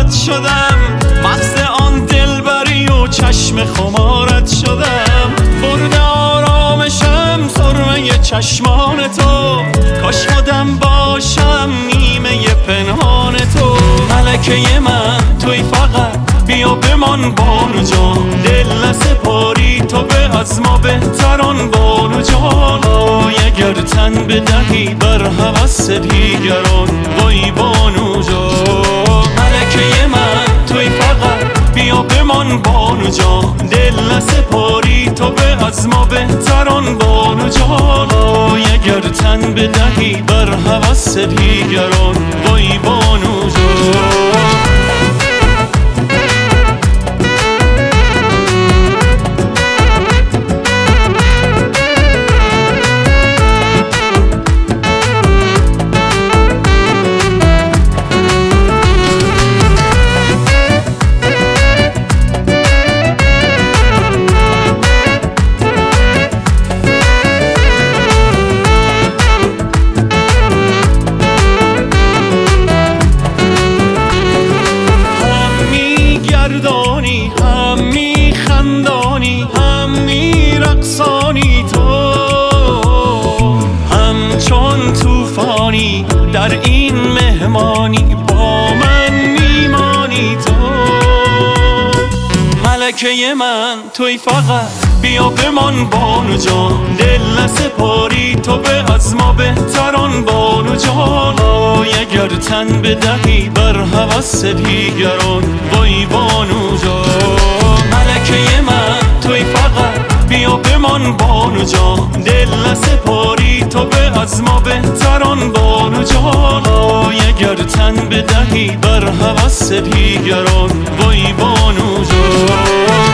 خمارت شدم، مغز آن دلبری و چشم خمارت شدم. برده آرامشم سرمه چشمان تو، کاش خودم باشم نیمه پنهان تو. ملکه من توی فقط بیا بمان بانو جان، دل نسپاری تو به از ما بهتران بانو جان. اگر تن بدهی بر هوس دیگران وای بانو جان. ملکه من توی فقط بیا بمان بانو جان، دل نسپاری تو به از ما بهتران بانو جان. اگر تن بدهی بر هوس دیگران وای بانو جان. هم میخندانی هم میرقصانی تو، همچون توفانی در این مهمانی با من میمانی تو. ملکه من توی فقط بیا بمان بانو جان، دل نسپاری تو به از ما بهتران بانو جان. اگر تن بدهی بر هوس دیگران وای بانو جان. ملکه من توی فقط بیا بمان بانو جان، دل نسپاری تو به از ما بهتران بانو جان. اگر تن بدهی بر هوس دیگران وای بانو جان.